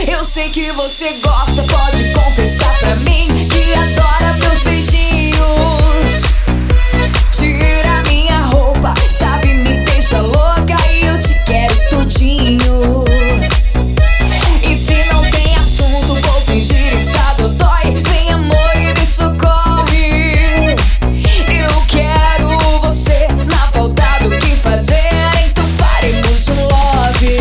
Eu sei que você gosta, pode confessar pra mim que adora meus beijinhos. Tira minha roupa, sabe, me deixa louca e eu te quero tudinho. E se não tem assunto, vou fingir estar dodói. Vem amor e me socorre. Eu quero você, na falta do que fazer, então faremos um love.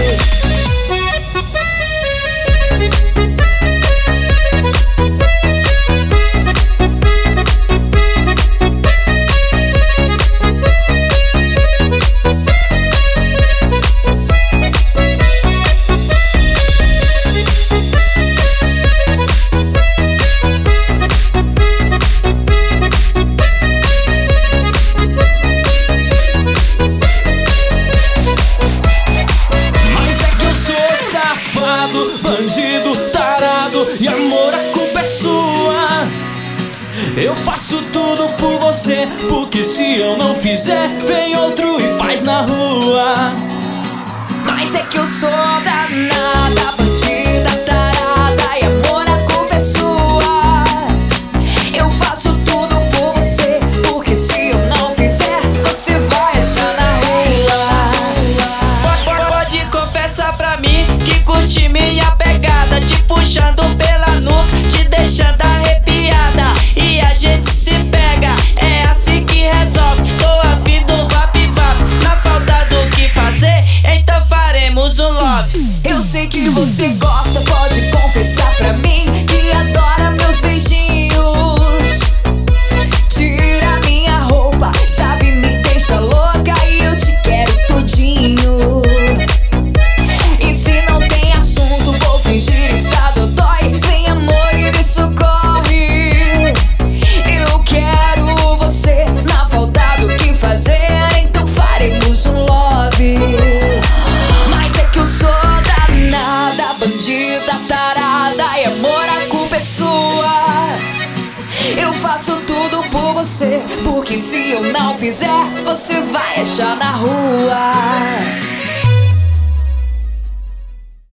Bandido, tarado, e amor, a culpa é sua. Eu faço tudo por você, porque se eu não fizer, vem outro e faz na rua. Mas é que eu sou danada, bandida, tarada, e amor, a culpa é sua. Eu faço tudo por você, porque se eu não fizer, você vai achar na rua. Pode confessar pra mim que curte minha pegada, te puxando pela nuca, te deixando arrepiada, e a gente se pega, é assim que resolve. Tô afim do vap-vap, na falta do que fazer, então faremos um love. Eu sei que você gosta, pode confessar pra mim que adora meus beijinhos. Tira minha roupa, sabe, me deixa louca e eu te quero tudinho. E se não tem assunto, vou fingir estar dodói. Vem amor e me socorre. Eu quero você, na falta do que fazer, então faremos um love. Mas é que eu sou danada, bandida, tarada, e amor, a culpa é sua. Eu faço tudo por você, porque se eu não fizer, você vai achar na rua.